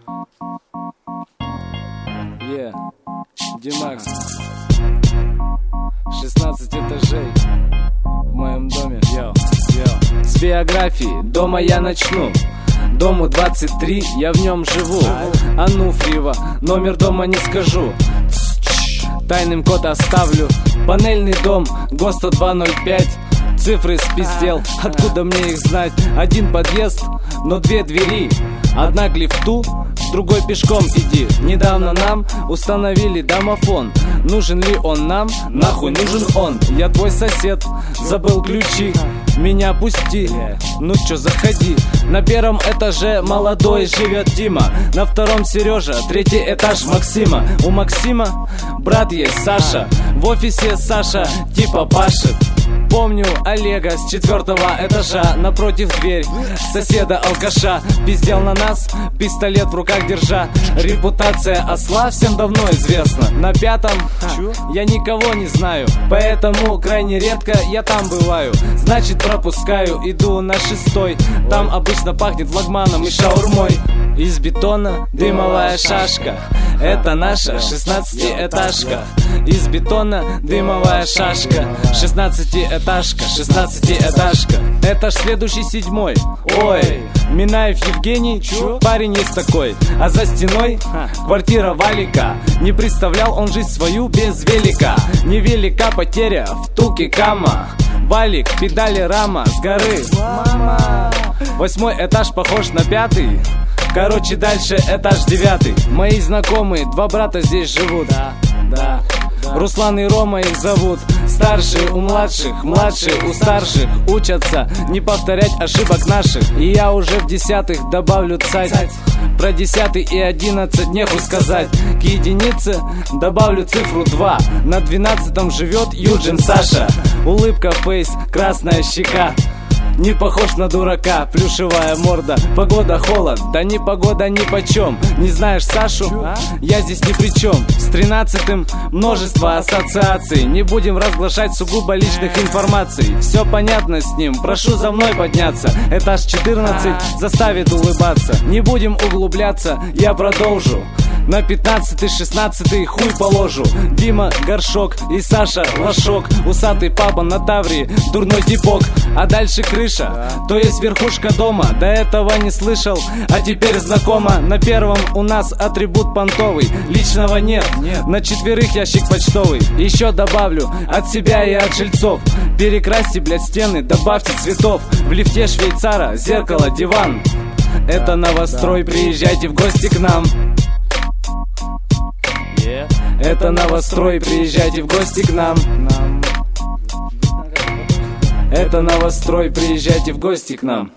Димакс, 16 этажей в моем доме. С биографии дома я начну. Дому 23, я в нем живу. Ануфриева, номер дома не скажу. Тайным код оставлю. Панельный дом, ГОСТа 205. Цифры спиздел, откуда мне их знать? Один подъезд, но две двери. Одна к лифту, другой пешком иди. Недавно нам установили домофон. Нужен ли он нам? Нахуй нужен он. Я твой сосед, забыл ключи. Меня пусти, ну чё, заходи. На первом этаже молодой живет Дима. На втором Сережа, третий этаж Максима. У Максима брат есть Саша. В офисе Саша типа пашет. Помню Олега с 4-го этажа. Напротив дверь соседа алкаша. Пиздел на нас, пистолет в руках держа. Репутация осла всем давно известна. На 5-м я никого не знаю, поэтому крайне редко я там бываю. Значит пропускаю, иду на 6-й. Там обычно пахнет лагманом и шаурмой. Из бетона дымовая шашка. Это наша 16-этажка. Из бетона дымовая шашка. 16-этажка, 16-этажка. Этаж следующий 7-й. Ой, Минаев Евгений, парень есть такой. А за стеной квартира Валика. Не представлял он жизнь свою без велика. Невелика потеря втулки Кама. Валик, педали рама с горы. 8-й этаж похож на 5-й. Короче, дальше этаж 9. Мои знакомые, два брата здесь живут. Да. Руслан и Рома их зовут. Старшие у младших, младшие у старших. Учатся не повторять ошибок наших. И я уже в 10-х добавлю цать. Про 10 и 11 нехуй сказать. К единице добавлю цифру 2. На 12-м живет Юджин Саша. Улыбка, фейс, красная щека. Не похож на дурака, плюшевая морда. Погода, холод, да не погода ни почем. Не знаешь Сашу? Я здесь ни при чем. С 13-м множество ассоциаций. Не будем разглашать сугубо личных информаций. Все понятно с ним, прошу за мной подняться. Этаж 14 заставит улыбаться. Не будем углубляться, я продолжу. На 15-й, 16-й хуй положу. Дима горшок и Саша лошок. Усатый папа на Таврии, дурной типок. А дальше крыша, то есть верхушка дома. До этого не слышал, а теперь знакомо. На первом у нас атрибут понтовый. Личного нет, на 4 ящик почтовый. Еще добавлю от себя и от жильцов. Перекрасьте, блядь, стены, добавьте цветов. В лифте швейцара, зеркало, диван. Это новострой, приезжайте в гости к нам. Это новострой, приезжайте в гости к нам. Это новострой, приезжайте в гости к нам.